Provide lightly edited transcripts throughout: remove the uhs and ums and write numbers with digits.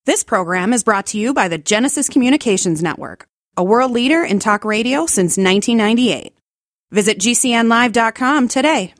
This program is brought to you by the Genesis Communications Network, a world leader in talk radio since 1998. Visit GCNlive.com today.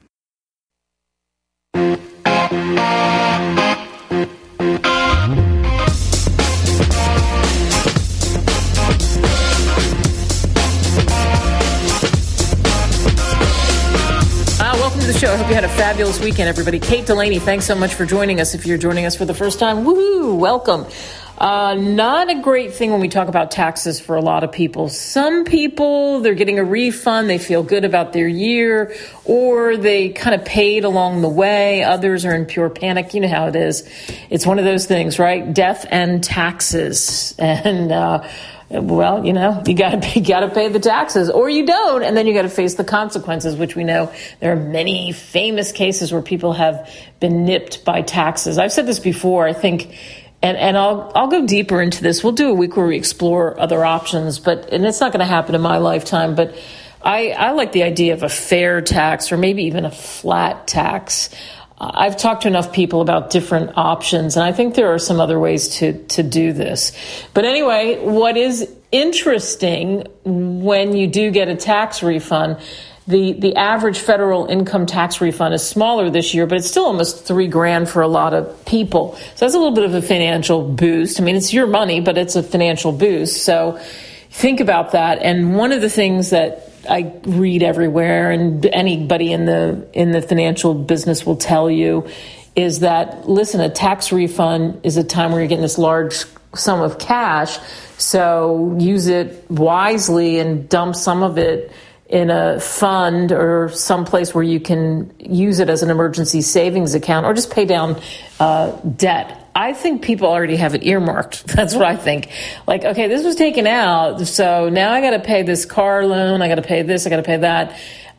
Welcome to the show. I hope you had a fabulous weekend, everybody. Kate Delaney, thanks so much for joining us. If you're joining us for the first time, woohoo, welcome. Not a great thing when we talk about taxes for a lot of people. Some people, they're getting a refund, they feel good about their year, or they kind of paid along the way. Others are in pure panic. You know how it is. It's one of those things, right? Death and taxes. And, well, you know, you gotta pay the taxes, or you don't, and then you gotta face the consequences, which we know there are many famous cases where people have been nipped by taxes. I've said this before, I think, and I'll go deeper into this. We'll do a week where we explore other options, and it's not gonna happen in my lifetime, but I like the idea of a fair tax, or maybe even a flat tax. I've talked to enough people about different options, and I think there are some other ways to do this. But anyway, what is interesting when you do get a tax refund, the average federal income tax refund is smaller this year, but it's still almost $3,000 for a lot of people. So that's a little bit of a financial boost. I mean, it's your money, but it's a financial boost. So think about that. And one of the things that I read everywhere, and anybody in the financial business will tell you, is that, listen, a tax refund is a time where you're getting this large sum of cash, so use it wisely and dump some of it in a fund or someplace where you can use it as an emergency savings account, or just pay down debt. I think people already have it earmarked. That's what I think. Like, okay, this was taken out, so now I got to pay this car loan, I got to pay this, I got to pay that.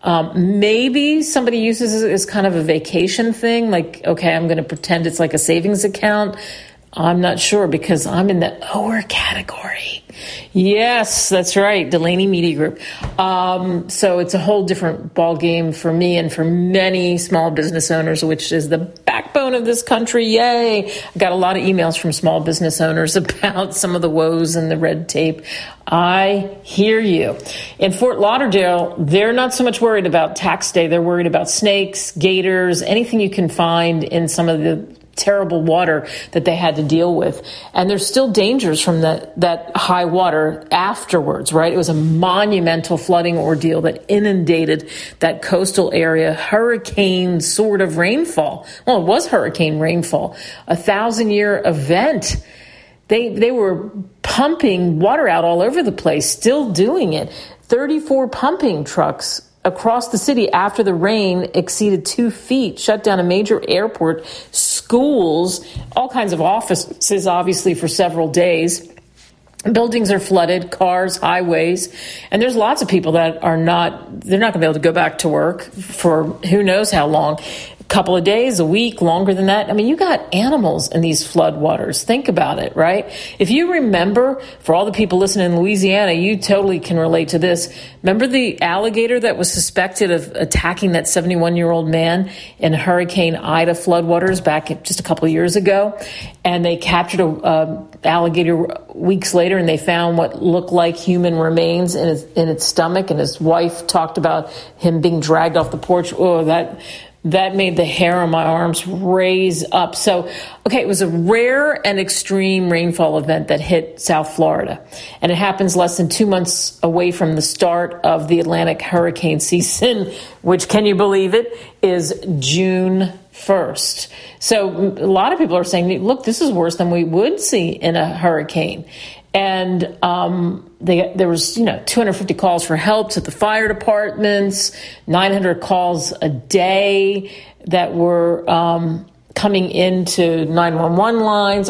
Maybe somebody uses it as kind of a vacation thing, like, okay, I'm going to pretend it's like a savings account. I'm not sure, because I'm in the lower category. Yes, that's right, Delaney Media Group. So it's a whole different ball game for me and for many small business owners, which is the backbone of this country. Yay! I got a lot of emails from small business owners about some of the woes and the red tape. I hear you. In Fort Lauderdale, they're not so much worried about tax day. They're worried about snakes, gators, anything you can find in some of the terrible water that they had to deal with. And there's still dangers from that high water afterwards, right? It was a monumental flooding ordeal that inundated that coastal area. Hurricane sort of rainfall. Well, it was hurricane rainfall. 1,000-year event. They were pumping water out all over the place, still doing it. 34 pumping trucks across the city after the rain exceeded 2 feet, shut down a major airport, schools, all kinds of offices, obviously, for several days. Buildings are flooded, cars, highways, and there's lots of people that they're not going to be able to go back to work for who knows how long. Couple of days, a week, longer than that. I mean, you got animals in these floodwaters. Think about it, right? If you remember, for all the people listening in Louisiana, you totally can relate to this. Remember the alligator that was suspected of attacking that 71-year-old man in Hurricane Ida floodwaters back just a couple of years ago? And they captured a alligator weeks later, and they found what looked like human remains in its stomach. And his wife talked about him being dragged off the porch. Oh, that made the hair on my arms raise up. So, okay, it was a rare and extreme rainfall event that hit South Florida. And it happens less than 2 months away from the start of the Atlantic hurricane season, which, can you believe it, is June 1st. So a lot of people are saying, look, this is worse than we would see in a hurricane. And there was 250 calls for help to the fire departments, 900 calls a day that were coming into 911 lines,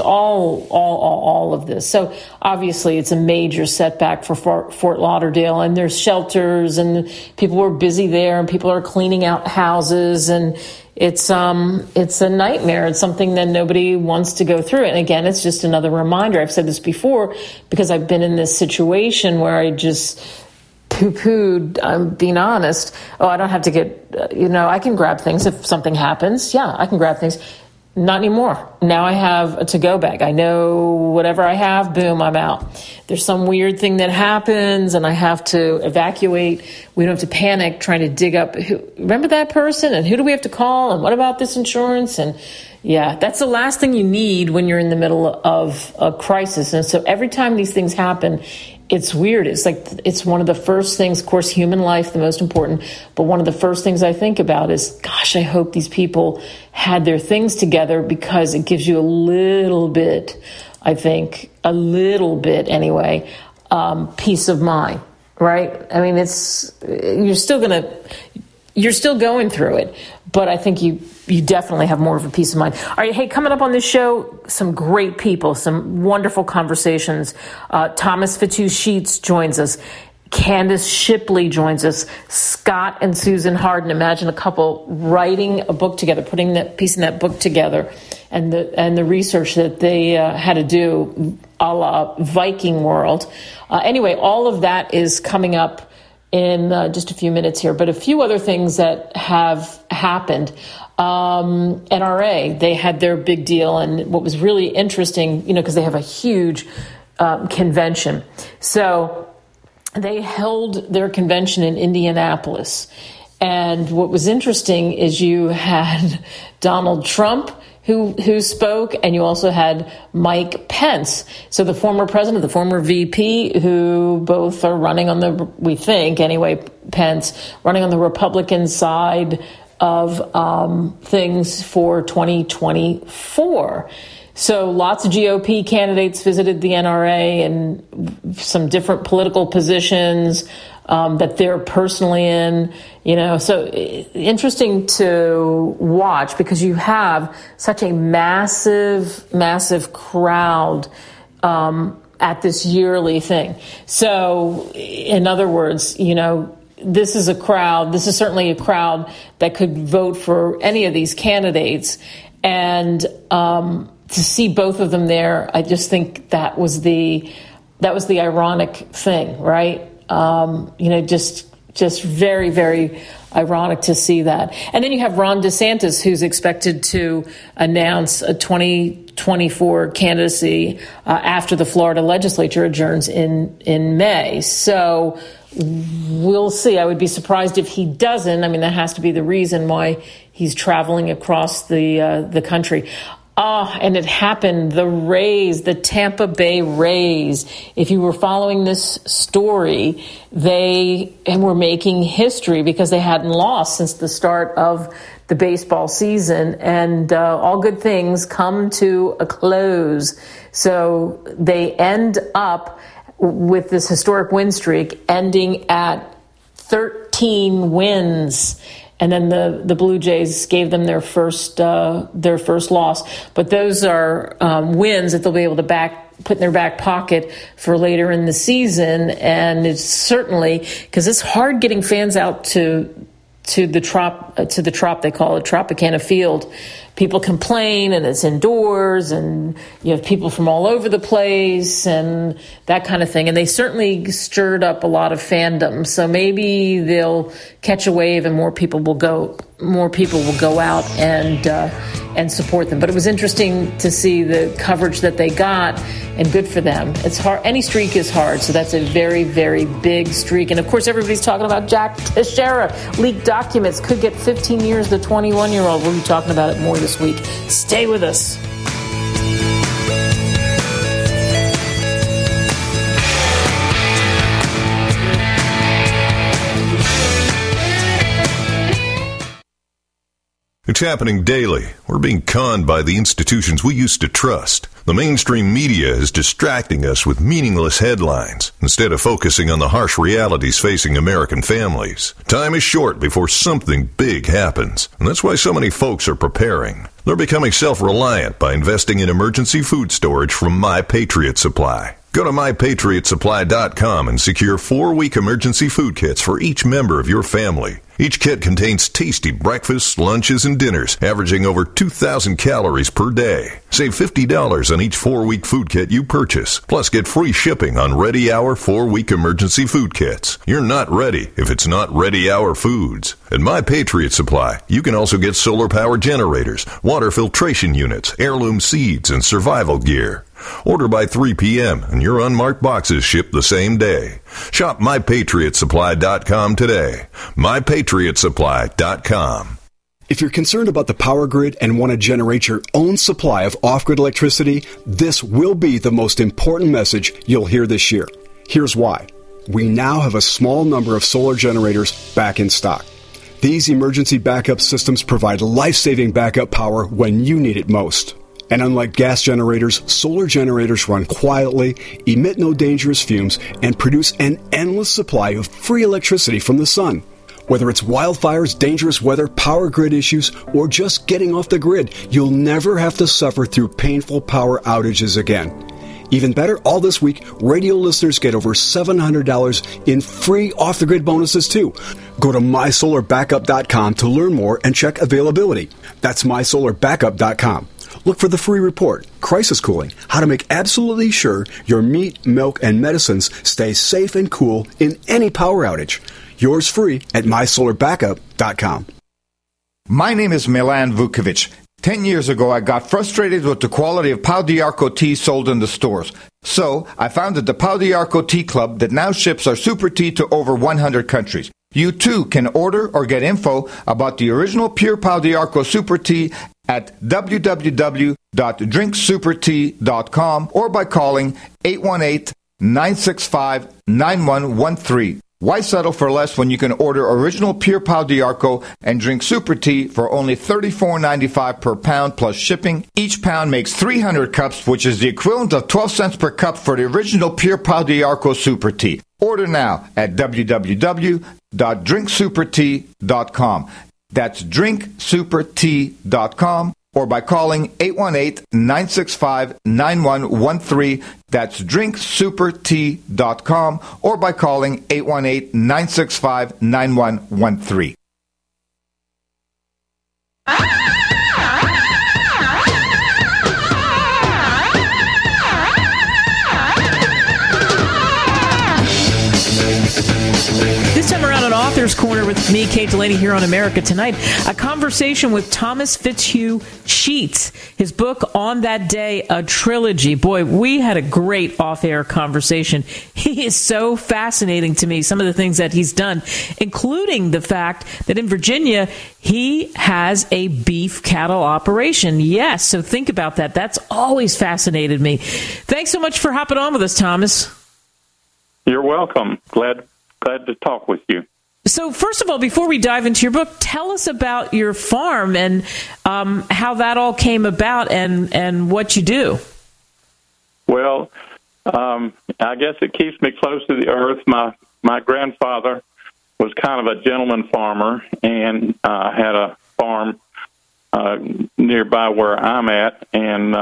all of this. So obviously it's a major setback for Fort Lauderdale, and there's shelters and people were busy there and people are cleaning out houses, and it's a nightmare. It's something that nobody wants to go through. And again, it's just another reminder. I've said this before because I've been in this situation where I just poo-pooed, I'm being honest. Oh, I don't have to get, I can grab things if something happens. Yeah, I can grab things. Not anymore. Now I have a to-go bag. I know whatever I have, boom, I'm out. There's some weird thing that happens and I have to evacuate. We don't have to panic trying to dig up, remember that person? And who do we have to call? And what about this insurance? And yeah, that's the last thing you need when you're in the middle of a crisis. And so every time these things happen, it's weird. It's like, it's one of the first things, of course, human life, the most important, but one of the first things I think about is, gosh, I hope these people had their things together, because it gives you a little bit, I think, a little bit anyway, peace of mind, right? I mean, you're still going through it, but I think you definitely have more of a peace of mind. All right, hey, coming up on this show, some great people, some wonderful conversations. Thomas Fitzhugh-Sheets joins us. Candace Shipley joins us. Scott and Susan Harden. Imagine a couple writing a book together, putting that piece in that book together, and the research that they had to do, a la Viking World. Anyway, all of that is coming up in just a few minutes here, but a few other things that have happened. NRA, they had their big deal, and what was really interesting, because they have a huge convention. So they held their convention in Indianapolis. And what was interesting is you had Donald Trump, who spoke, and you also had Mike Pence. So the former president, the former VP, who both are running on we think anyway, Pence, running on the Republican side of things for 2024. So lots of GOP candidates visited the NRA and some different political positions that they're personally in, so interesting to watch, because you have such a massive, massive crowd at this yearly thing. So in other words, this is certainly a crowd that could vote for any of these candidates. And to see both of them there, I just think that was the ironic thing, right? Just very, very ironic to see that. And then you have Ron DeSantis, who's expected to announce a 2024 candidacy after the Florida legislature adjourns in May. So we'll see. I would be surprised if he doesn't. I mean, that has to be the reason why he's traveling across the country. And it happened. The Tampa Bay Rays. If you were following this story, they were making history because they hadn't lost since the start of the baseball season. And all good things come to a close. So they end up with this historic win streak ending at 13 wins. And then the Blue Jays gave them their first loss. But those are wins that they'll be able to put in their back pocket for later in the season. And it's certainly, because it's hard getting fans out to the Trop, they call it, Tropicana Field. People complain, and it's indoors, and you have people from all over the place and that kind of thing. And they certainly stirred up a lot of fandom. So maybe they'll catch a wave, and more people will go out and support them. But it was interesting to see the coverage that they got, and good for them. It's hard. Any streak is hard. So that's a very, very big streak. And of course, everybody's talking about Jack Teixeira. Leaked documents could get 15 years. The 21-year-old. We'll be talking about it more this week. Stay with us. It's happening daily. We're being conned by the institutions we used to trust. The mainstream media is distracting us with meaningless headlines instead of focusing on the harsh realities facing American families. Time is short before something big happens, and that's why so many folks are preparing. They're becoming self-reliant by investing in emergency food storage from My Patriot Supply. Go to MyPatriotSupply.com and secure 4-week emergency food kits for each member of your family. Each kit contains tasty breakfasts, lunches, and dinners, averaging over 2,000 calories per day. Save $50 on each 4-week food kit you purchase. Plus, get free shipping on Ready Hour 4-week emergency food kits. You're not ready if it's not Ready Hour Foods. At My Patriot Supply, you can also get solar power generators, water filtration units, heirloom seeds, and survival gear. Order by 3 p.m. and your unmarked boxes ship the same day. Shop MyPatriotSupply.com today. MyPatriotSupply.com. If you're concerned about the power grid and want to generate your own supply of off-grid electricity, this will be the most important message you'll hear this year. Here's why. We now have a small number of solar generators back in stock. These emergency backup systems provide life-saving backup power when you need it most. And unlike gas generators, solar generators run quietly, emit no dangerous fumes, and produce an endless supply of free electricity from the sun. Whether it's wildfires, dangerous weather, power grid issues, or just getting off the grid, you'll never have to suffer through painful power outages again. Even better, all this week, radio listeners get over $700 in free off-the-grid bonuses, too. Go to MySolarBackup.com to learn more and check availability. That's MySolarBackup.com. Look for the free report, Crisis Cooling, how to make absolutely sure your meat, milk, and medicines stay safe and cool in any power outage. Yours free at MySolarBackup.com. My name is Milan Vukovic. 10 years ago, I got frustrated with the quality of Pau d'Arco tea sold in the stores. So, I founded the Pau d'Arco Tea Club that now ships our super tea to over 100 countries. You too can order or get info about the original pure Pau d'Arco super tea at www.drinksupertea.com or by calling 818-965-9113. Why settle for less when you can order original pure Pau d'Arco and drink super tea for only $34.95 per pound plus shipping? Each pound makes 300 cups, which is the equivalent of 12 cents per cup for the original pure Pau d'Arco super tea. Order now at www.drinksupertea.com. That's drinksupertea.com or by calling 818-965-9113. That's drinksupertea.com or by calling 818-965-9113. This time around on Author's Corner with me, Kate Delaney, here on America Tonight, a conversation with Thomas Fitzhugh Sheets. His book, On That Day, a Trilogy. Boy, we had a great off-air conversation. He is so fascinating to me, some of the things that he's done, including the fact that in Virginia, he has a beef cattle operation. Yes, so think about that. That's always fascinated me. Thanks so much for hopping on with us, Thomas. You're welcome. Glad to talk with you. So first of all, before we dive into your book, tell us about your farm and how that all came about and what you do. Well, I guess it keeps me close to the earth. My grandfather was kind of a gentleman farmer and had a farm nearby where I'm at, and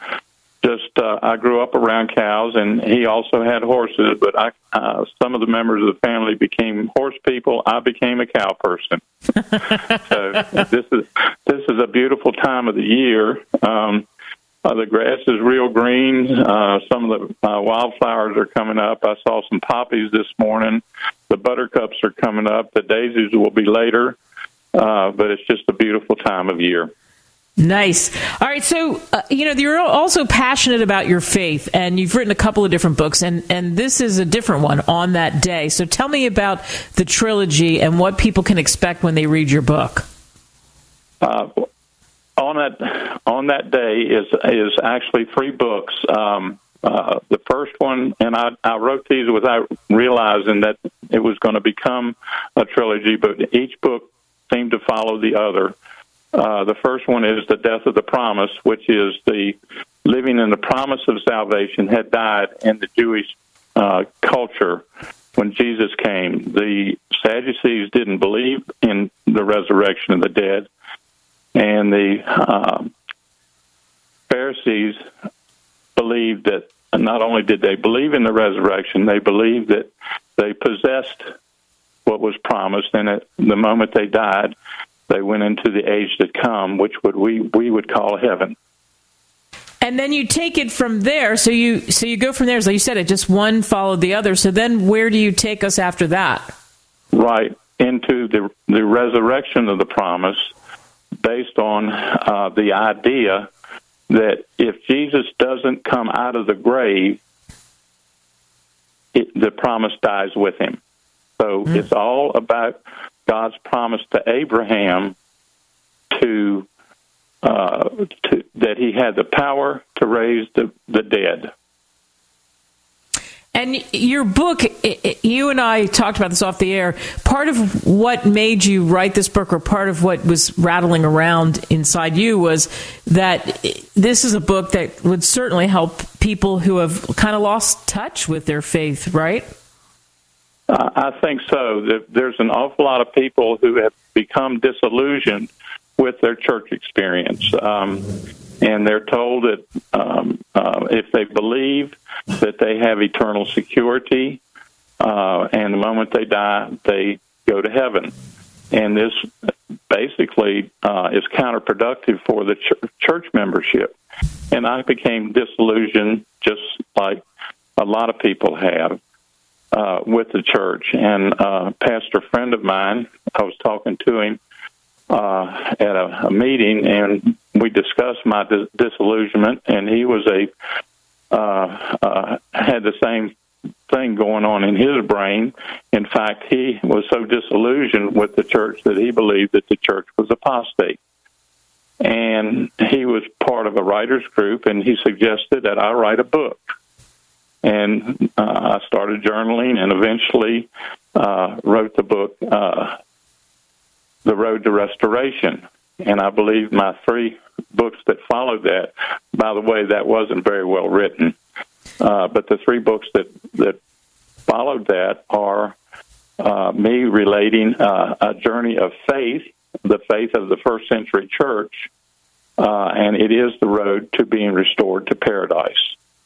I grew up around cows, and he also had horses, but some of the members of the family became horse people. I became a cow person. So this is a beautiful time of the year. The grass is real green. Some of the wildflowers are coming up. I saw some poppies this morning. The buttercups are coming up. The daisies will be later, but it's just a beautiful time of year. Nice. All right. So, you're also passionate about your faith, and you've written a couple of different books, and this is a different one, On That Day. So tell me about the trilogy and what people can expect when they read your book. On that day is actually 3 books. The first one, and I wrote these without realizing that it was going to become a trilogy, but each book seemed to follow the other. The first one is The Death of the Promise, which is the living in the promise of salvation had died in the Jewish culture when Jesus came. The Sadducees didn't believe in the resurrection of the dead, and the Pharisees believed that not only did they believe in the resurrection, they believed that they possessed what was promised, and at the moment they died, they went into the age to come, which we would call heaven. And then you take it from there. So you go from there, as you said, it just one followed the other. So then where do you take us after that? Right, into the resurrection of the promise, based on the idea that if Jesus doesn't come out of the grave, the promise dies with him. So it's all about God's promise to Abraham that he had the power to raise the dead. And your book, you and I talked about this off the air, part of what made you write this book, or part of what was rattling around inside you, was that this is a book that would certainly help people who have kind of lost touch with their faith, right? I think so. There's an awful lot of people who have become disillusioned with their church experience. And they're told that if they believe that they have eternal security, and the moment they die, they go to heaven. And this basically is counterproductive for the church membership. And I became disillusioned, just like a lot of people have, with the church. And a pastor friend of mine, I was talking to him at a meeting, and we discussed my disillusionment, and he was had the same thing going on in his brain. In fact, he was so disillusioned with the church that he believed that the church was apostate. And he was part of a writer's group, and he suggested that I write a book. And I started journaling, and eventually wrote the book, The Road to Restoration. And I believe my 3 books that followed that, by the way, that wasn't very well written, but the 3 books that followed that are me relating a journey of faith, the faith of the first century church, and it is the road to being restored to paradise.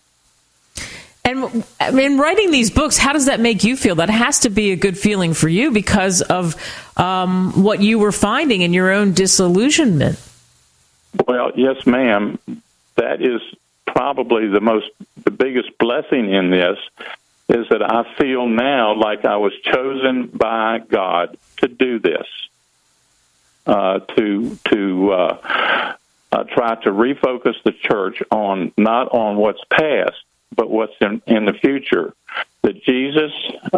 And in writing these books, how does that make you feel? That has to be a good feeling for you because of what you were finding in your own disillusionment. Well, yes, ma'am. That is probably the biggest blessing in this, is that I feel now like I was chosen by God to do this, to try to refocus the church not on what's past, but what's in the future, that Jesus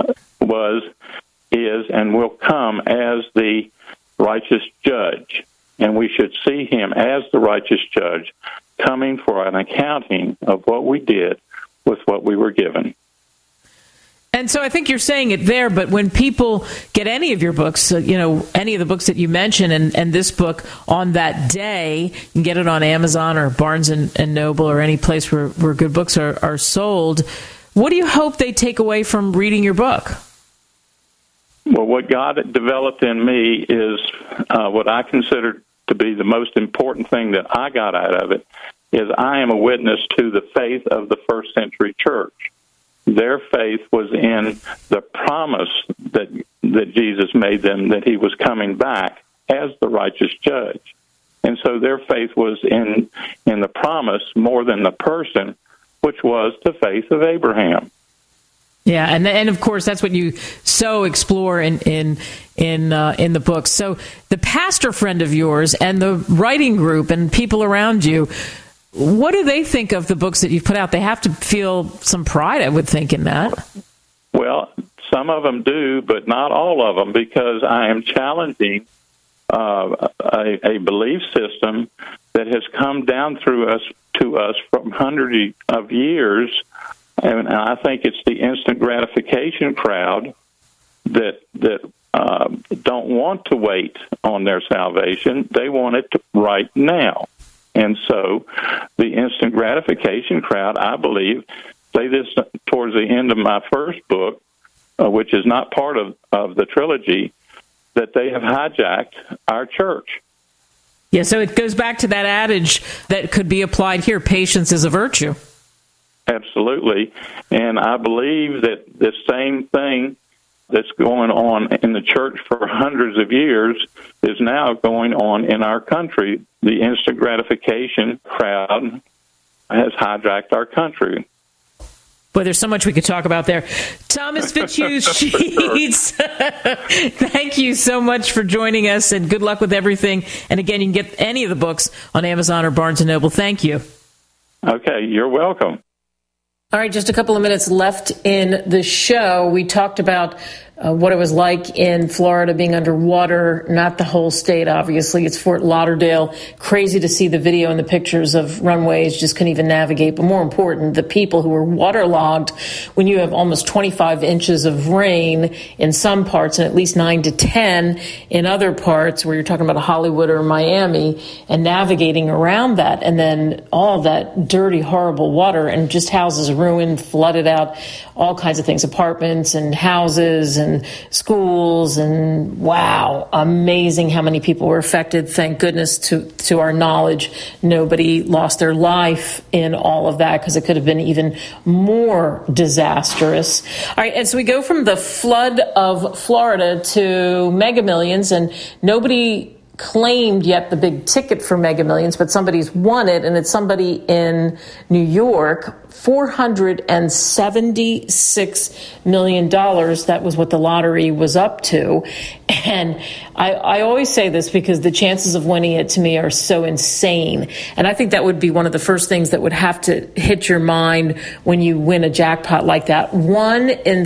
is, and will come as the righteous judge. And we should see him as the righteous judge coming for an accounting of what we did with what we were given. And so I think you're saying it there, but when people get any of your books, any of the books that you mention, and this book on that day, you can get it on Amazon or Barnes and Noble or any place where good books are sold. What do you hope they take away from reading your book? Well, what God developed in me is what I consider to be the most important thing that I got out of it, is I am a witness to the faith of the first century church. Their faith was in the promise that Jesus made them, that he was coming back as the righteous judge. And so their faith was in the promise more than the person, which was the faith of Abraham. Yeah, and of course that's what you so explore in the book. So the pastor friend of yours and the writing group and people around you, what do they think of the books that you've put out? They have to feel some pride, I would think, in that. Well, some of them do, but not all of them, because I am challenging a belief system that has come down to us from hundreds of years. And I think it's the instant gratification crowd that don't want to wait on their salvation. They want it right now. And so the instant gratification crowd, I believe, say this towards the end of my first book, which is not part of the trilogy, that they have hijacked our church. Yeah, so it goes back to that adage that could be applied here, patience is a virtue. Absolutely. And I believe that the same thing that's going on in the church for hundreds of years is now going on in our country. The instant gratification crowd has hijacked our country. Boy, there's so much we could talk about there. Thomas Fitzhugh-Sheets, thank you so much for joining us, and good luck with everything. And again, you can get any of the books on Amazon or Barnes & Noble. Thank you. Okay, you're welcome. All right, just a couple of minutes left in the show. We talked about what it was like in Florida being underwater, not the whole state, obviously. It's Fort Lauderdale. Crazy to see the video and the pictures of runways, just couldn't even navigate. But more important, the people who were waterlogged when you have almost 25 inches of rain in some parts and at least 9 to 10 in other parts where you're talking about Hollywood or Miami, and navigating around that, and then all that dirty, horrible water, and just houses ruined, flooded out, all kinds of things, apartments and houses and schools, and wow, amazing how many people were affected. Thank goodness, to our knowledge, nobody lost their life in all of that, because it could have been even more disastrous. All right, and so we go from the flood of Florida to Mega Millions, and nobody claimed yet the big ticket for Mega Millions, but somebody's won it, and it's somebody in New York, $476 million. That was what the lottery was up to. And I always say this because the chances of winning it to me are so insane. And I think that would be one of the first things that would have to hit your mind when you win a jackpot like that. 1 in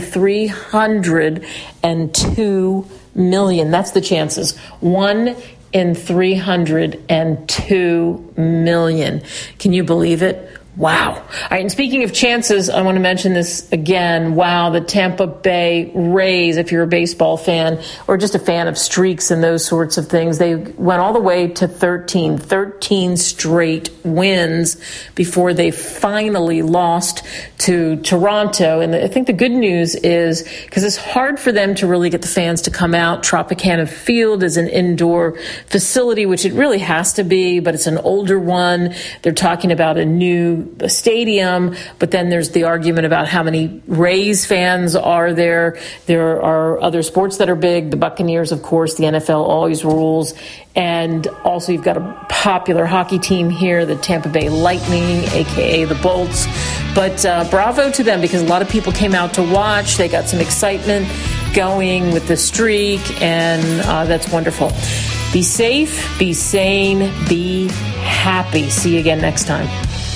302 million. That's the chances. 1 in 302 million. Can you believe it? Wow. All right, and speaking of chances, I want to mention this again. Wow, the Tampa Bay Rays, if you're a baseball fan or just a fan of streaks and those sorts of things, they went all the way to 13 straight wins before they finally lost to Toronto. And I think the good news is, because it's hard for them to really get the fans to come out, Tropicana Field is an indoor facility, which it really has to be, but it's an older one. They're talking about a new stadium, but then there's the argument about how many Rays fans are there. There are other sports that are big. The Buccaneers, of course, the NFL always rules. And also you've got a popular hockey team here, the Tampa Bay Lightning, a.k.a. the Bolts. But bravo to them, because a lot of people came out to watch. They got some excitement going with the streak, and that's wonderful. Be safe, be sane, be happy. See you again next time.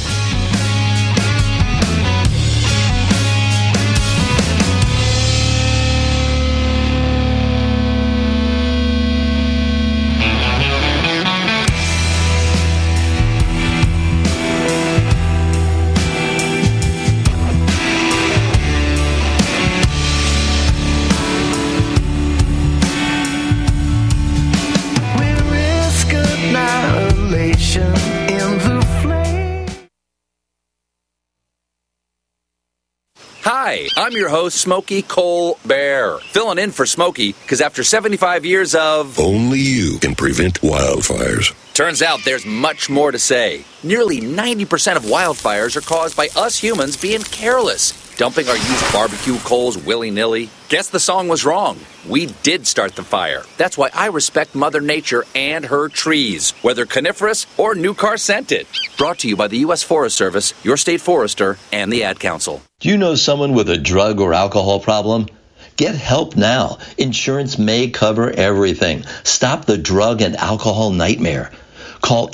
Hi, I'm your host, Smokey Cole Bear, filling in for Smokey, because after 75 years of... Only you can prevent wildfires. Turns out there's much more to say. Nearly 90% of wildfires are caused by us humans being careless, dumping our used barbecue coals willy-nilly. Guess the song was wrong. We did start the fire. That's why I respect Mother Nature and her trees, whether coniferous or new car scented. Brought to you by the U.S. Forest Service, your state forester, and the Ad Council. Do you know someone with a drug or alcohol problem? Get help now. Insurance may cover everything. Stop the drug and alcohol nightmare. Call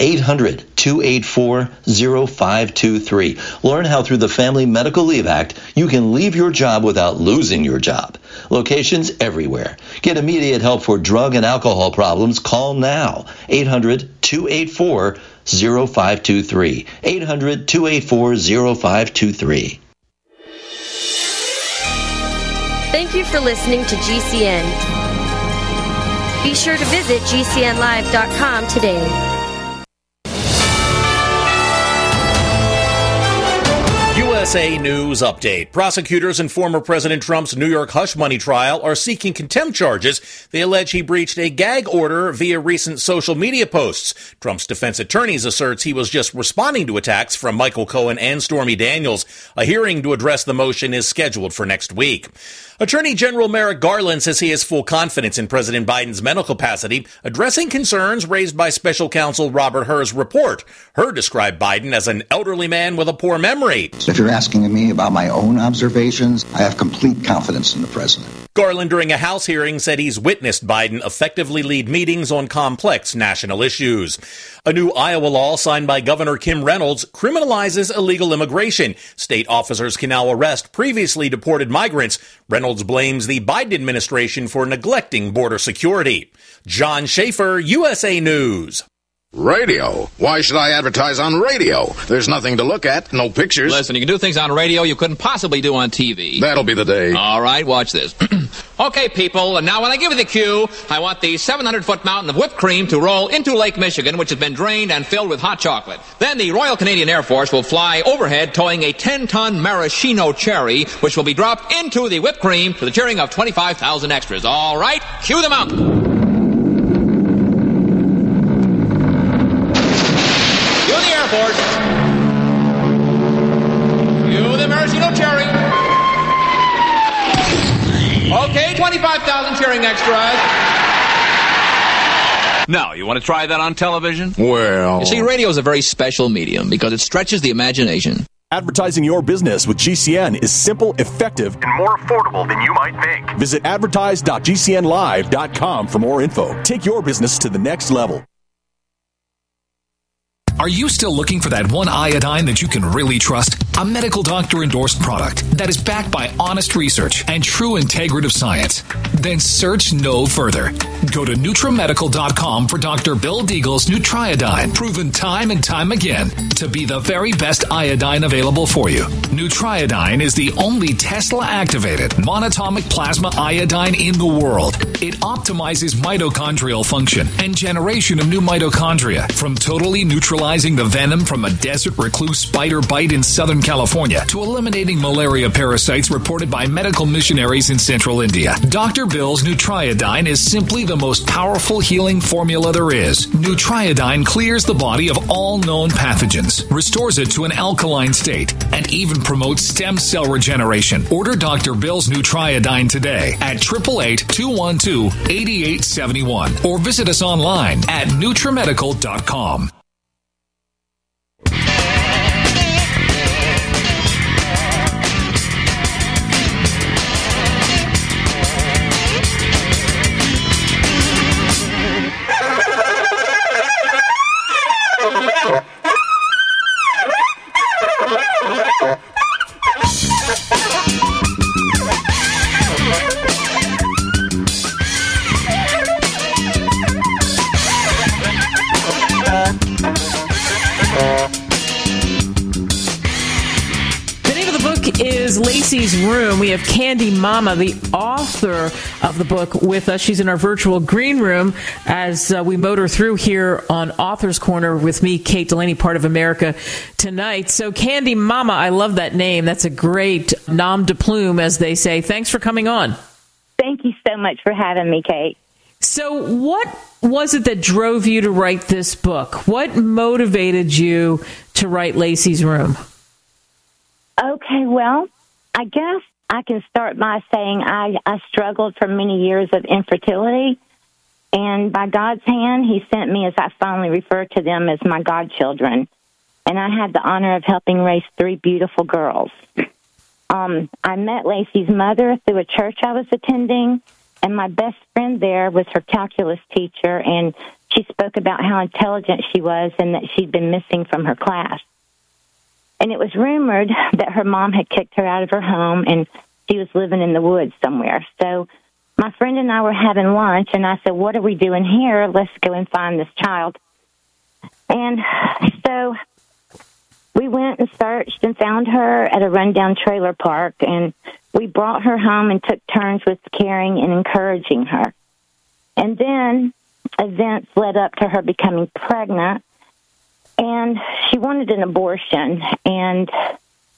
800-284-0523. Learn how through the Family Medical Leave Act you can leave your job without losing your job. Locations everywhere. Get immediate help for drug and alcohol problems. Call now. 800-284-0523. 800-284-0523. Thank you for listening to GCN. Be sure to visit GCNlive.com today. USA News Update. Prosecutors in former President Trump's New York hush money trial are seeking contempt charges. They allege he breached a gag order via recent social media posts. Trump's defense attorneys asserts he was just responding to attacks from Michael Cohen and Stormy Daniels. A hearing to address the motion is scheduled for next week. Attorney General Merrick Garland says he has full confidence in President Biden's mental capacity, addressing concerns raised by special counsel Robert Hur's report. Hur described Biden as an elderly man with a poor memory. If you're asking me about my own observations, I have complete confidence in the president. Garland, during a House hearing, said he's witnessed Biden effectively lead meetings on complex national issues. A new Iowa law signed by Governor Kim Reynolds criminalizes illegal immigration. State officers can now arrest previously deported migrants. Reynolds blames the Biden administration for neglecting border security. John Schaefer, USA News. Radio? Why should I advertise on radio? There's nothing to look at, no pictures. Listen, you can do things on radio you couldn't possibly do on TV. That'll be the day. All right, watch this. Okay, people, and now when I give you the cue, I want the 700-foot mountain of whipped cream to roll into Lake Michigan, which has been drained and filled with hot chocolate. Then the Royal Canadian Air Force will fly overhead towing a 10-ton maraschino cherry, which will be dropped into the whipped cream to the cheering of 25,000 extras. All right, cue the mountain. You the maraschino cherry. Okay, 25,000 cheering extras. Now, you want to try that on television? Well... You see, radio is a very special medium because it stretches the imagination. Advertising your business with GCN is simple, effective, and more affordable than you might think. Visit advertise.gcnlive.com for more info. Take your business to the next level. Are you still looking for that one iodine that you can really trust? A medical doctor-endorsed product that is backed by honest research and true integrative science? Then search no further. Go to NutriMedical.com for Dr. Bill Deagle's Nutriodine, proven time and time again to be the very best iodine available for you. Nutriodine is the only Tesla-activated monatomic plasma iodine in the world. It optimizes mitochondrial function and generation of new mitochondria from totally neutralizing the venom from a desert recluse spider bite in Southern California to eliminating malaria parasites reported by medical missionaries in central India. Dr. Bill's Nutriodine is simply the most powerful healing formula there is. Nutriodine clears the body of all known pathogens, restores it to an alkaline state, and even promotes stem cell regeneration. Order Dr. Bill's Nutriodine today at 888-212-8871 or visit us online at NutriMedical.com. Is Lacey's Room. We have Candy Mama, the author of the book, with us. She's in our virtual green room as we motor through here on Author's Corner with me, Kate Delaney, part of America Tonight. So Candy Mama, I love that name. That's a great nom de plume, as they say. Thanks for coming on. Thank you so much for having me, Kate. So what was it that drove you to write this book? What motivated you to write Lacey's Room? Okay, well, I guess I can start by saying I struggled for many years of infertility, and by God's hand, He sent me, as I fondly refer to them, as my godchildren, and I had the honor of helping raise 3 beautiful girls. I met Lacey's mother through a church I was attending, and my best friend there was her calculus teacher, and she spoke about how intelligent she was and that she'd been missing from her class. And it was rumored that her mom had kicked her out of her home and she was living in the woods somewhere. So my friend and I were having lunch, and I said, what are we doing here? Let's go and find this child. And so we went and searched and found her at a rundown trailer park, and we brought her home and took turns with caring and encouraging her. And then events led up to her becoming pregnant, and she wanted an abortion, and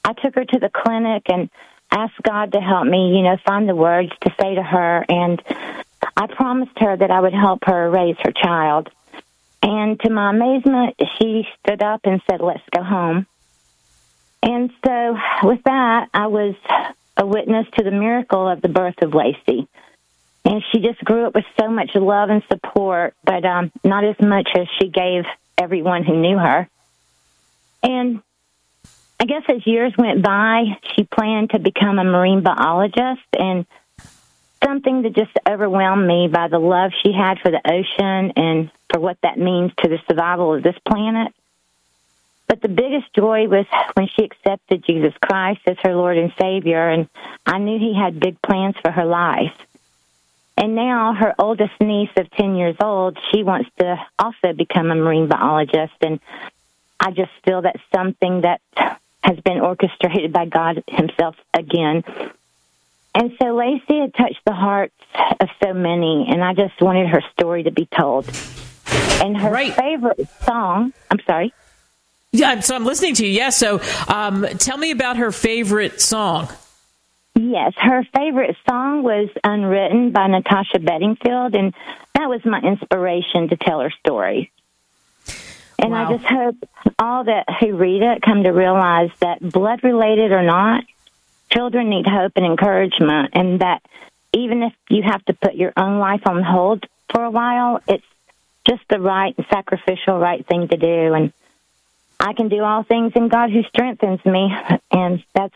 I took her to the clinic and asked God to help me, find the words to say to her. And I promised her that I would help her raise her child. And to my amazement, she stood up and said, "Let's go home." And so with that, I was a witness to the miracle of the birth of Lacey. And she just grew up with so much love and support, but not as much as she gave everyone who knew her. And I guess as years went by, she planned to become a marine biologist, and something that just overwhelmed me by the love she had for the ocean and for what that means to the survival of this planet. But the biggest joy was when she accepted Jesus Christ as her Lord and Savior, and I knew He had big plans for her life. And now her oldest niece of 10 years old, she wants to also become a marine biologist, and I just feel that's something that has been orchestrated by God Himself again. And so Lacey had touched the hearts of so many, and I just wanted her story to be told. And her favorite song, I'm sorry. Yeah, so I'm listening to you. Yes, so tell me about her favorite song. Yes, her favorite song was Unwritten by Natasha Bedingfield, and that was my inspiration to tell her story. And wow. I just hope all that who read it come to realize that blood-related or not, children need hope and encouragement, and that even if you have to put your own life on hold for a while, it's just the right and sacrificial right thing to do. And I can do all things in God who strengthens me, and that's,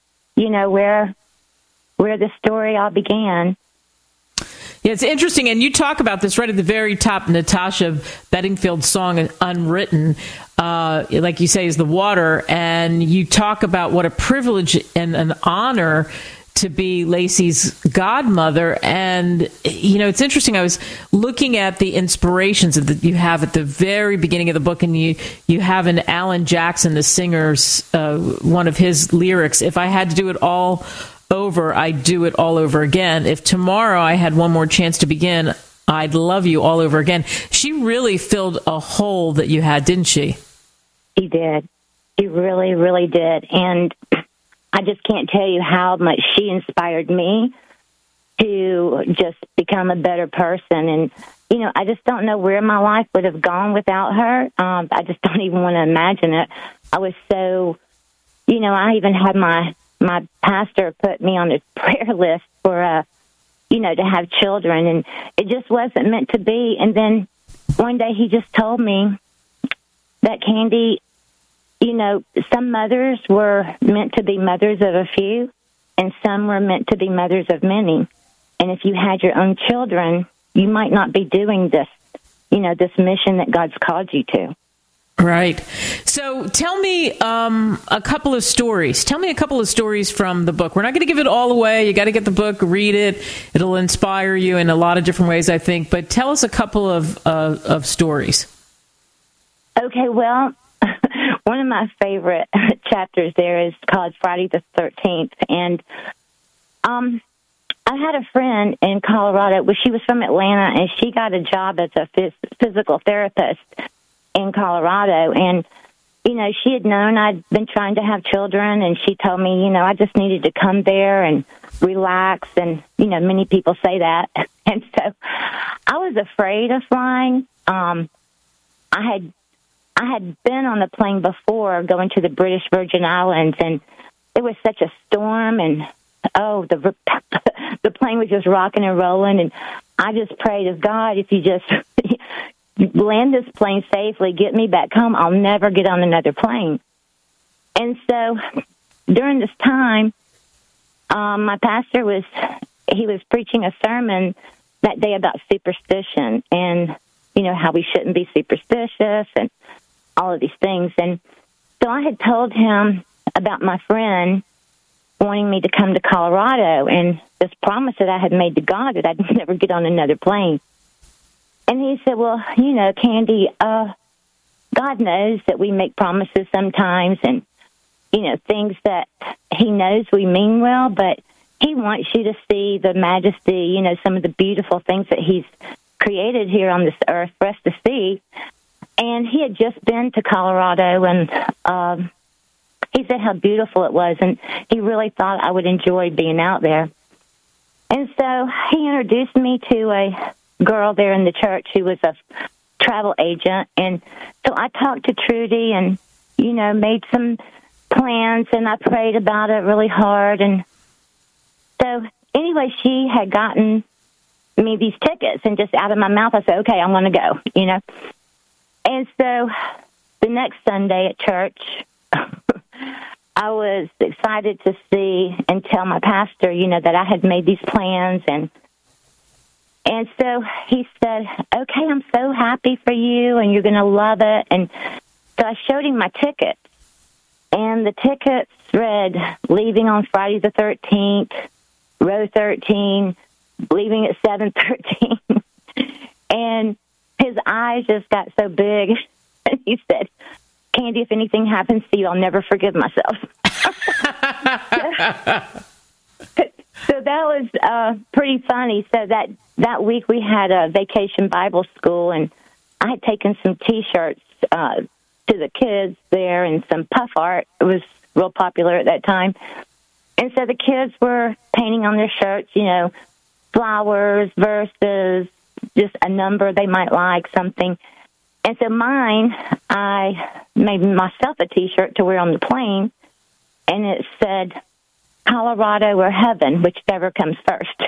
where the story all began. Yeah, it's interesting, and you talk about this right at the very top. Natasha Bedingfield's song "Unwritten," like you say, is the water, and you talk about what a privilege and an honor to be Lacey's godmother. And it's interesting. I was looking at the inspirations that you have at the very beginning of the book, and you have an Alan Jackson, the singer's one of his lyrics. "If I had to do it all over, I'd do it all over again. If tomorrow I had one more chance to begin, I'd love you all over again." She really filled a hole that you had, didn't she? She did. She really, really did. And I just can't tell you how much she inspired me to just become a better person. And, I just don't know where my life would have gone without her. I just don't even want to imagine it. I was so, I even had my pastor put me on a prayer list for, to have children, and it just wasn't meant to be. And then one day he just told me that, Candy, some mothers were meant to be mothers of a few, and some were meant to be mothers of many. And if you had your own children, you might not be doing this, this mission that God's called you to. Right. So tell me a couple of stories. Tell me a couple of stories from the book. We're not going to give it all away. You got to get the book, read it. It'll inspire you in a lot of different ways, I think. But tell us a couple of stories. Okay, well, one of my favorite chapters there is called Friday the 13th. And I had a friend in Colorado. Well, she was from Atlanta, and she got a job as a physical therapist in Colorado. And, she had known I'd been trying to have children, and she told me, I just needed to come there and relax. And, many people say that. And so I was afraid of flying. I had been on a plane before going to the British Virgin Islands, and it was such a storm, and the plane was just rocking and rolling, and I just prayed to God, if you just land this plane safely, get me back home, I'll never get on another plane. And so during this time, my pastor was preaching a sermon that day about superstition and, how we shouldn't be superstitious and all of these things. And so I had told him about my friend wanting me to come to Colorado and this promise that I had made to God that I'd never get on another plane. And he said, well, Candy, God knows that we make promises sometimes and, things that He knows we mean well, but He wants you to see the majesty, some of the beautiful things that He's created here on this earth for us to see. And he had just been to Colorado, and he said how beautiful it was, and he really thought I would enjoy being out there. And so he introduced me to a girl there in the church who was a travel agent. And so I talked to Trudy and, you know, made some plans, and I prayed about it really hard. And so anyway, she had gotten me these tickets, and just out of my mouth, I said, okay, I'm going to go, you know. And so the next Sunday at church, I was excited to see and tell my pastor, you know, that I had made these plans. And so he said, okay, I'm so happy for you, and you're going to love it. And so I showed him my tickets, and the tickets read, leaving on Friday the 13th, row 13, leaving at 7:13. And his eyes just got so big. He said, Candy, if anything happens to you, I'll never forgive myself. So that was pretty funny. So that week we had a vacation Bible school, and I had taken some T-shirts to the kids there and some puff art. It was real popular at that time. And so the kids were painting on their shirts, you know, flowers, verses, just a number they might like, something. And so mine, I made myself a T-shirt to wear on the plane, and it said, Colorado or heaven, whichever comes first.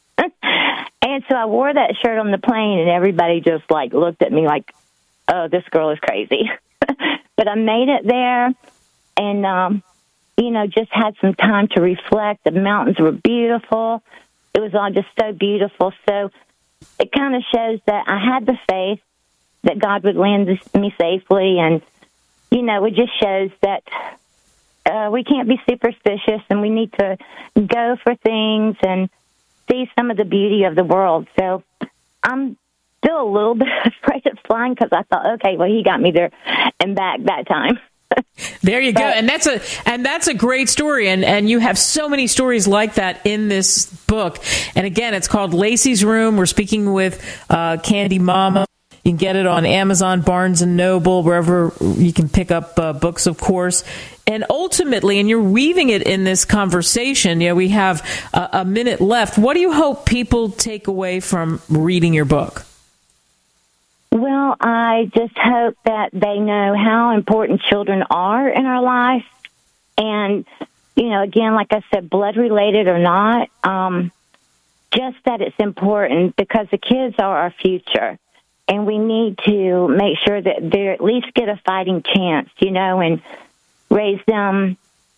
And so I wore that shirt on the plane, and everybody just, like, looked at me like, oh, this girl is crazy. But I made it there, and, you know, just had some time to reflect. The mountains were beautiful. It was all just so beautiful. So it kind of shows that I had the faith that God would land me safely. And, you know, it just shows that we can't be superstitious, and we need to go for things and see some of the beauty of the world. So I'm still a little bit afraid of flying because I thought, okay, well, he got me there and back that time. There you go. And that's a great story. And you have so many stories like that in this book. And again, it's called Lacey's Room. We're speaking with Candy Mama. You can get it on Amazon, Barnes & Noble, wherever you can pick up books, of course. And ultimately, and you're weaving it in this conversation, you know, we have a minute left. What do you hope people take away from reading your book? Well, I just hope that they know how important children are in our life. And, you know, again, like I said, blood-related or not, just that it's important because the kids are our future. And we need to make sure that they at least get a fighting chance, you know, and raise them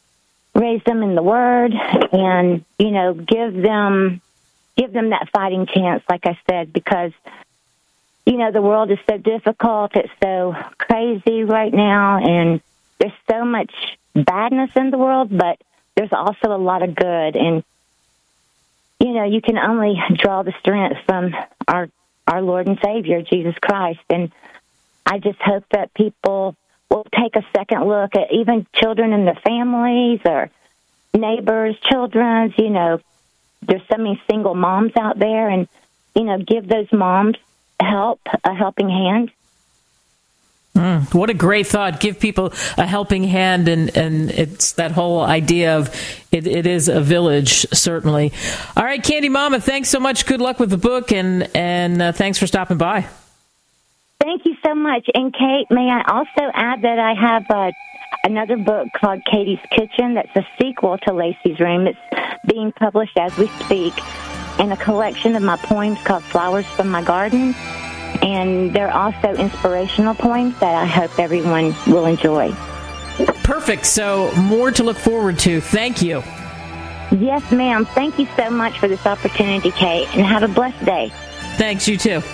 in the Word and, you know, give them that fighting chance, like I said, because, you know, the world is so difficult. It's so crazy right now, and there's so much badness in the world, but there's also a lot of good. And, you know, you can only draw the strength from our Lord and Savior, Jesus Christ. And I just hope that people will take a second look at even children in their families or neighbors, children. You know, there's so many single moms out there, and, you know, give those moms a helping hand. What a great thought. Give people a helping hand, and it's that whole idea of it is a village, certainly. All right, Candy Mama, thanks so much. Good luck with the book, and thanks for stopping by. Thank you so much. And Kate, may I also add that I have another book called Katie's Kitchen that's a sequel to Lacey's Room. It's being published as we speak, and a collection of my poems called Flowers from My Garden. And they're also inspirational poems that I hope everyone will enjoy. Perfect. So more to look forward to. Thank you. Yes, ma'am. Thank you so much for this opportunity, Kate, and have a blessed day. Thanks. You too.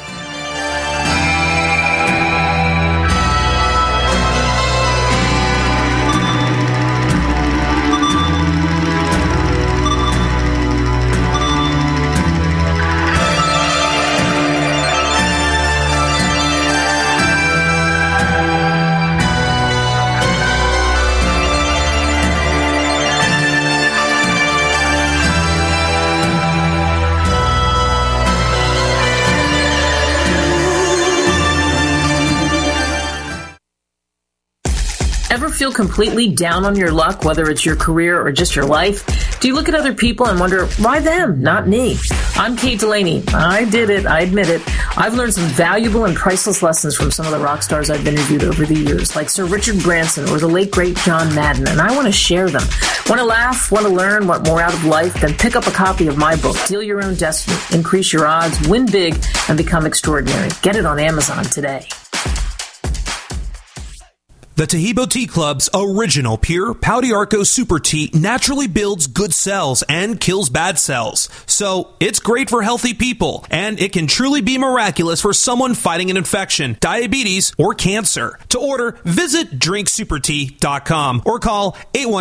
ever feel completely down on your luck, whether it's your career or just your life? Do you look at other people and wonder, why them, not me? I'm Kate Delaney. I did it. I admit it. I've learned some valuable and priceless lessons from some of the rock stars I've interviewed over the years, like Sir Richard Branson or the late, great John Madden, and I want to share them. Want to laugh, want to learn, want more out of life? Then pick up a copy of my book, Deal Your Own Destiny, Increase Your Odds, Win Big, and Become Extraordinary. Get it on Amazon today. The Taheebo Tea Club's original pure Pau d'Arco Super Tea naturally builds good cells and kills bad cells. So it's great for healthy people, and it can truly be miraculous for someone fighting an infection, diabetes, or cancer. To order, visit drinksupertea.com or call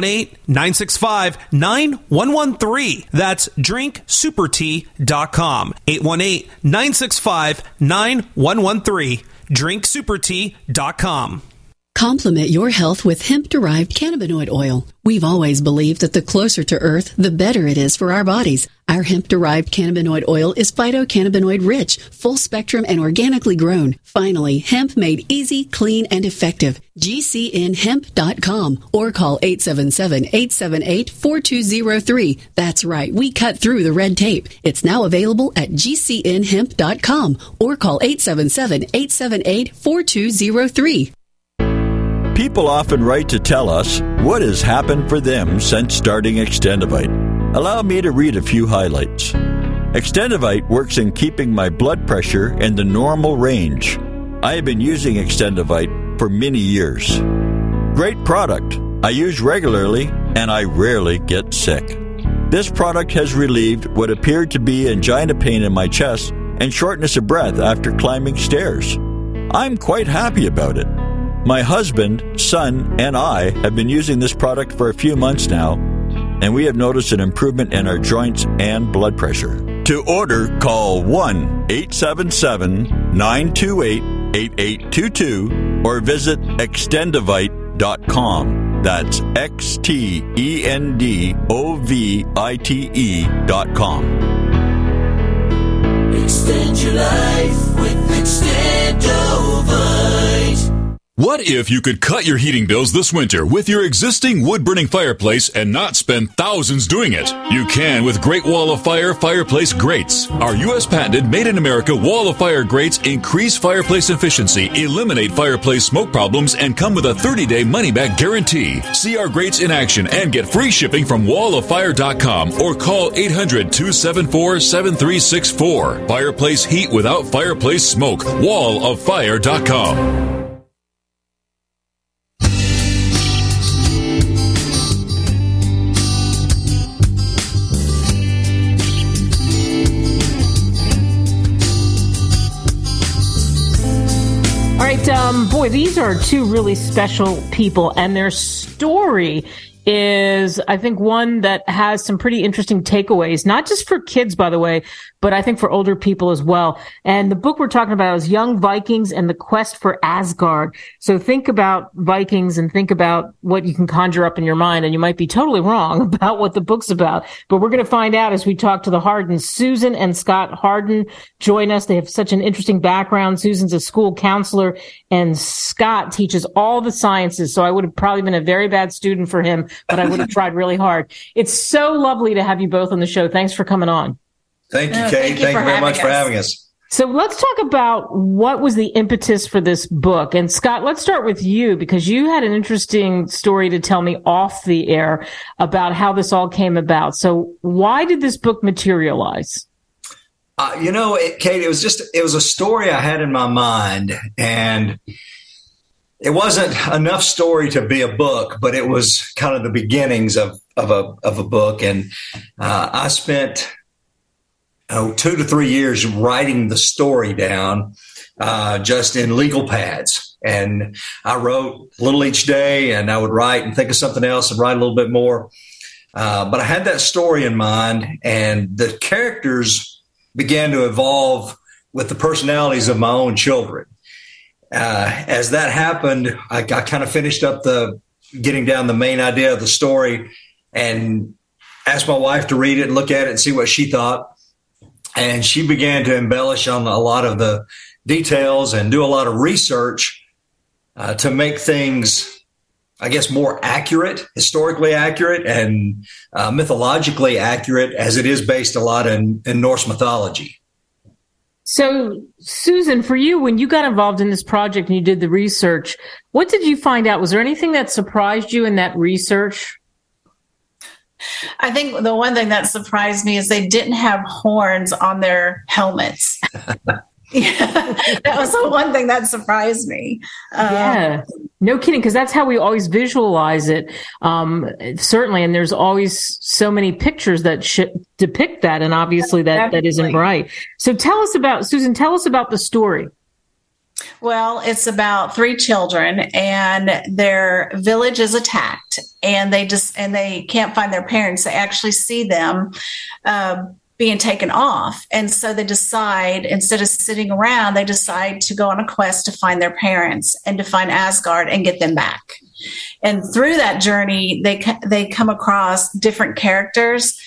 818-965-9113. That's drinksupertea.com. 818-965-9113. drinksupertea.com. Complement your health with hemp-derived cannabinoid oil. We've always believed that the closer to Earth, the better it is for our bodies. Our hemp-derived cannabinoid oil is phytocannabinoid rich, full spectrum, and organically grown. Finally, hemp made easy, clean, and effective. GCNhemp.com or call 877-878-4203. That's right, we cut through the red tape. It's now available at GCNhemp.com or call 877-878-4203. People often write to tell us what has happened for them since starting Extendivite. Allow me to read a few highlights. Extendivite works in keeping my blood pressure in the normal range. I have been using Extendivite for many years. Great product. I use regularly and I rarely get sick. This product has relieved what appeared to be angina pain in my chest and shortness of breath after climbing stairs. I'm quite happy about it. My husband, son, and I have been using this product for a few months now, and we have noticed an improvement in our joints and blood pressure. To order, call 1-877-928-8822 or visit extendivite.com. That's XTENDOVITE.com. Extend your life with Extendovite. What if you could cut your heating bills this winter with your existing wood-burning fireplace and not spend thousands doing it? You can with Great Wall of Fire fireplace grates. Our U.S. patented made-in-America Wall of Fire grates increase fireplace efficiency, eliminate fireplace smoke problems, and come with a 30-day money-back guarantee. See our grates in action and get free shipping from walloffire.com or call 800-274-7364. Fireplace heat without fireplace smoke. walloffire.com. Boy, these are two really special people, and their story is, I think, one that has some pretty interesting takeaways, not just for kids, by the way, but I think for older people as well. And the book we're talking about is Young Vikings and the Quest for Asgard. So think about Vikings and think about what you can conjure up in your mind, and you might be totally wrong about what the book's about. But we're going to find out as we talk to the Hardens. Susan and Scott Harden join us. They have such an interesting background. Susan's a school counselor, and Scott teaches all the sciences. So I would have probably been a very bad student for him, but I would have tried really hard. It's so lovely to have you both on the show. Thanks for coming on. Thank you, Kate. Thank you very much for having us. So let's talk about what was the impetus for this book. And Scott, let's start with you, because you had an interesting story to tell me off the air about how this all came about. So why did this book materialize? Kate, it was a story I had in my mind, and it wasn't enough story to be a book, but it was kind of the beginnings of a book. And I spent 2 to 3 years writing the story down, just in legal pads. And I wrote a little each day, and I would write and think of something else and write a little bit more. But I had that story in mind, and the characters began to evolve with the personalities of my own children. As that happened, I kind of finished up getting down the main idea of the story and asked my wife to read it and look at it and see what she thought. And she began to embellish on a lot of the details and do a lot of research to make things I guess, more accurate, historically accurate, and mythologically accurate, as it is based a lot in Norse mythology. So, Susan, for you, when you got involved in this project and you did the research, what did you find out? Was there anything that surprised you in that research? I think the one thing that surprised me is they didn't have horns on their helmets. Yeah, that was the one thing that surprised me. Yeah, no kidding, because that's how we always visualize it. Certainly, and there's always so many pictures that depict that, and obviously that isn't right. So tell us about, Susan, tell us about the story. Well, it's about 3 children, and their village is attacked, and they can't find their parents. They actually see them being taken off. And so they decide, instead of sitting around, they decide to go on a quest to find their parents and to find Asgard and get them back. And through that journey, they come across different characters,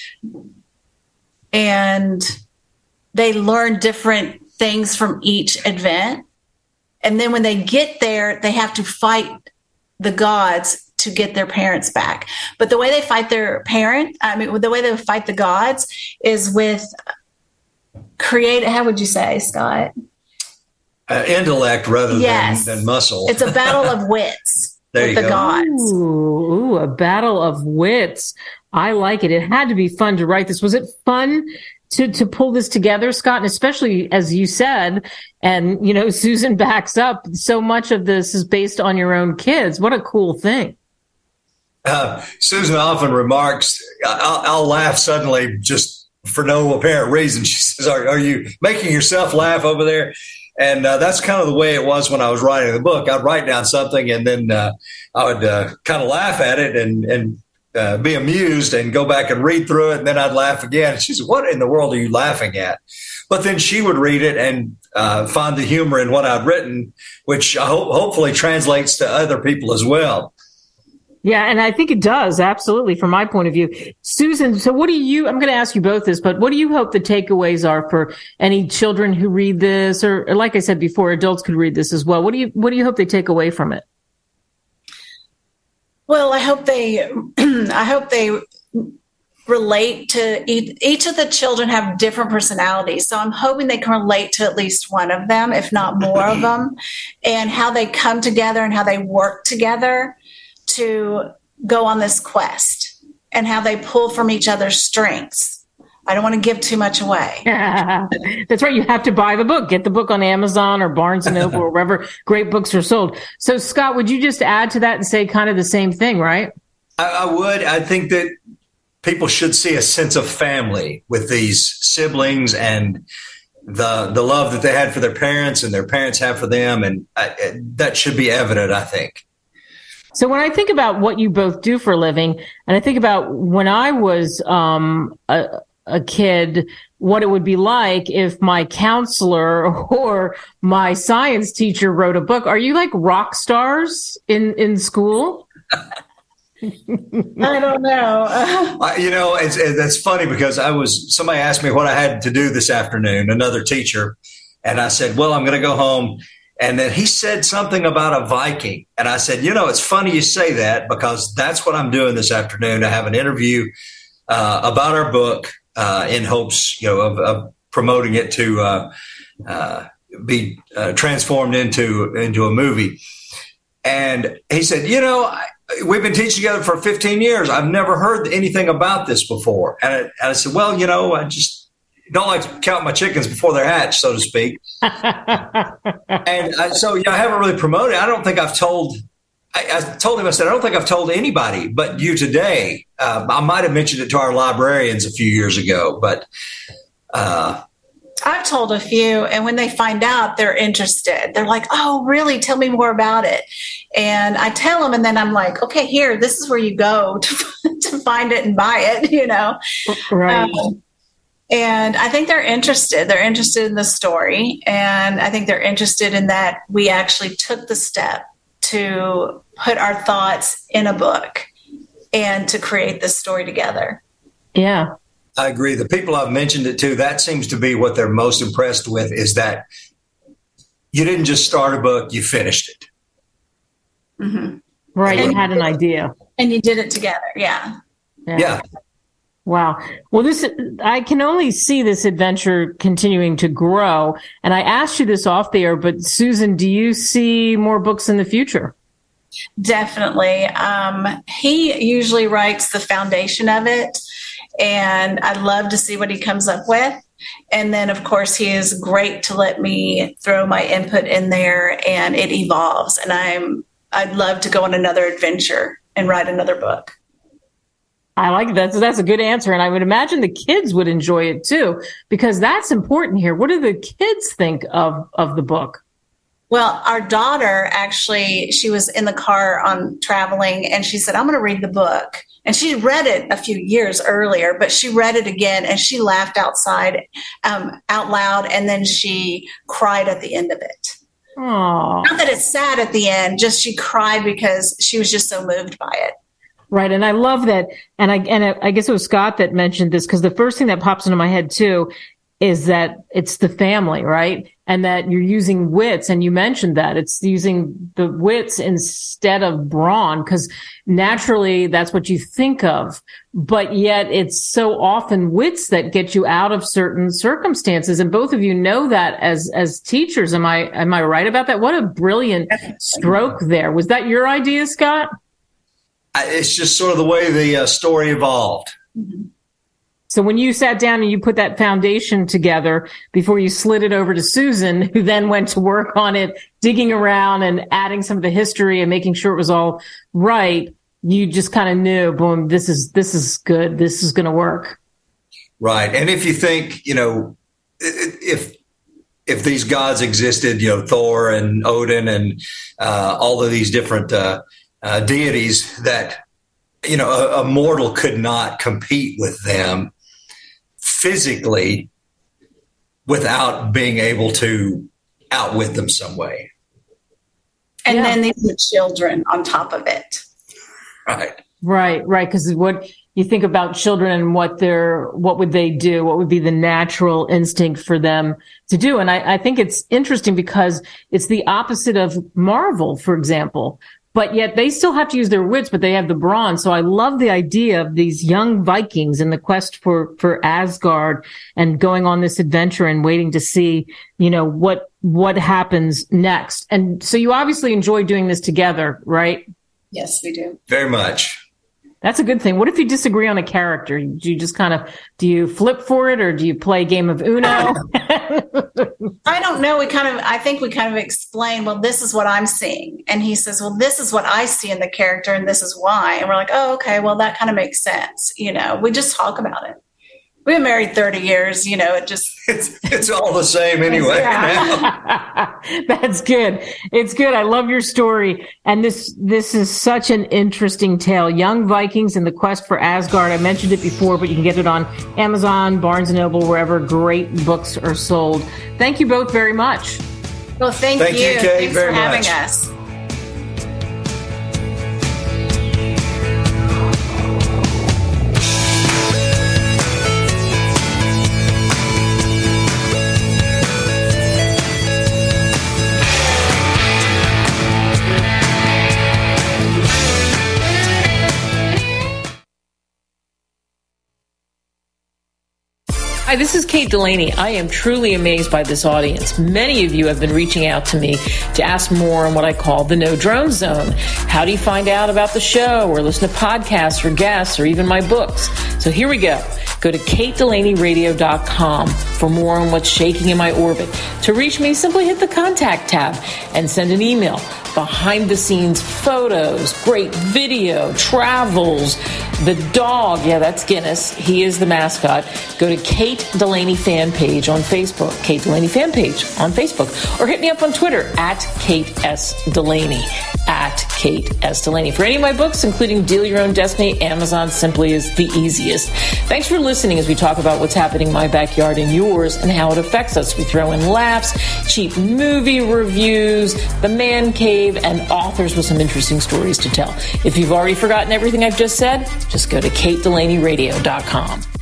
and they learn different things from each event. And then when they get there, they have to fight the gods to get their parents back. But the way they fight the way they fight the gods is with how would you say, Scott? Intellect rather than muscle. It's a battle of wits with the gods. Ooh, a battle of wits. I like it. It had to be fun to write this. Was it fun to pull this together, Scott? And especially, as you said, and, Susan backs up, so much of this is based on your own kids. What a cool thing. Susan often remarks, I'll laugh suddenly just for no apparent reason. She says, are you making yourself laugh over there? And that's kind of the way it was when I was writing the book. I'd write down something, and then I would kind of laugh at it and be amused and go back and read through it. And then I'd laugh again. She said, what in the world are you laughing at? But then she would read it and find the humor in what I'd written, which hopefully translates to other people as well. Yeah, and I think it does, absolutely, from my point of view. Susan, so I'm going to ask you both this, but what do you hope the takeaways are for any children who read this, or like I said before, adults could read this as well? What do you hope they take away from it? Well, I hope they relate to each of the children have different personalities. So I'm hoping they can relate to at least one of them, if not more of them, and how they come together and how they work together to go on this quest, and how they pull from each other's strengths. I don't want to give too much away. That's right. You have to buy the book. Get the book on Amazon or Barnes & Noble or wherever great books are sold. So, Scott, would you just add to that and say kind of the same thing, right? I would. I think that people should see a sense of family with these siblings and the love that they had for their parents and their parents have for them. And that should be evident, I think. So when I think about what you both do for a living, and I think about when I was a kid, what it would be like if my counselor or my science teacher wrote a book. Are you like rock stars in school? I don't know. That's funny because somebody asked me what I had to do this afternoon, another teacher, and I said, well, I'm going to go home. And then he said something about a Viking. And I said, it's funny you say that, because that's what I'm doing this afternoon. I have an interview about our book in hopes, of promoting it to be transformed into a movie. And he said, we've been teaching together for 15 years. I've never heard anything about this before. And I said, well, I just don't like to count my chickens before they're hatched, so to speak. And I haven't really promoted it. I don't think I've told – I told him, I said, I don't think I've told anybody but you today. I might have mentioned it to our librarians a few years ago, but I've told a few, and when they find out, they're interested. They're like, oh, really? Tell me more about it. And I tell them, and then I'm like, okay, here, this is where you go to find it and buy it, Right. And I think they're interested. They're interested in the story. And I think they're interested in that we actually took the step to put our thoughts in a book and to create this story together. Yeah. I agree. The people I've mentioned it to, that seems to be what they're most impressed with, is that you didn't just start a book, you finished it. Mm-hmm. Right, you had an idea. And you did it together, yeah. Wow. Well, I can only see this adventure continuing to grow. And I asked you this off the air, but Susan, do you see more books in the future? Definitely. He usually writes the foundation of it, and I'd love to see what he comes up with. And then, of course, he is great to let me throw my input in there, and it evolves. And I'd love to go on another adventure and write another book. I like that. So that's a good answer. And I would imagine the kids would enjoy it too, because that's important here. What do the kids think of the book? Well, our daughter, actually, she was in the car on traveling, and she said, I'm going to read the book. And she read it a few years earlier, but she read it again, and she laughed out loud, and then she cried at the end of it. Aww. Not that it's sad at the end, just she cried because she was just so moved by it. Right. And I love that. And I guess it was Scott that mentioned this, because the first thing that pops into my head too is that it's the family, right? And that you're using wits. And you mentioned that it's using the wits instead of brawn, because naturally that's what you think of. But yet it's so often wits that get you out of certain circumstances. And both of you know that as teachers. Am I right about that? What a brilliant stroke there. Was that your idea, Scott? It's just sort of the way the story evolved. Mm-hmm. So when you sat down and you put that foundation together before you slid it over to Susan, who then went to work on it, digging around and adding some of the history and making sure it was all right, you just kind of knew, boom, this is good. This is going to work. Right. And if you think, if these gods existed, Thor and Odin and all of these different deities, that, a mortal could not compete with them physically without being able to outwit them some way. And then these are children on top of it. Right. Because what you think about children and what would they do? What would be the natural instinct for them to do? And I think it's interesting because it's the opposite of Marvel, for example. But yet they still have to use their wits, but they have the brawn. So I love the idea of these young Vikings in the quest for Asgard and going on this adventure and waiting to see, what happens next. And so you obviously enjoy doing this together, right? Yes, we do. Very much. That's a good thing. What if you disagree on a character? Do you just do you flip for it, or do you play a game of Uno? I don't know. I think we kind of explain, well, this is what I'm seeing. And he says, well, this is what I see in the character, and this is why. And we're like, oh, okay, well, that kind of makes sense. We just talk about it. We've been married 30 years, it just... It's all the same anyway. That's good. It's good. I love your story. And this is such an interesting tale. Young Vikings in the quest for Asgard. I mentioned it before, but you can get it on Amazon, Barnes & Noble, wherever great books are sold. Thank you both very much. Well, thank you. Kate, Thanks very for having much. us. Hi, this is Kate Delaney. I am truly amazed by this audience. Many of you have been reaching out to me to ask more on what I call the No Drone Zone. How do you find out about the show or listen to podcasts or guests or even my books? So here we go. Go to KateDelaneyRadio.com for more on what's shaking in my orbit. To reach me, simply hit the contact tab and send an email. Behind the scenes photos, great video, travels, the dog. Yeah, that's Guinness. He is the mascot. Go to Kate Delaney fan page on Facebook, Kate Delaney fan page on Facebook, or hit me up on Twitter at Kate S. Delaney, at Kate S. Delaney. For any of my books, including Deal Your Own Destiny, Amazon simply is the easiest. Thanks for listening as we talk about what's happening in my backyard and yours and how it affects us. We throw in laughs, cheap movie reviews, the man cave, and authors with some interesting stories to tell. If you've already forgotten everything I've just said, just go to KateDelaneyRadio.com.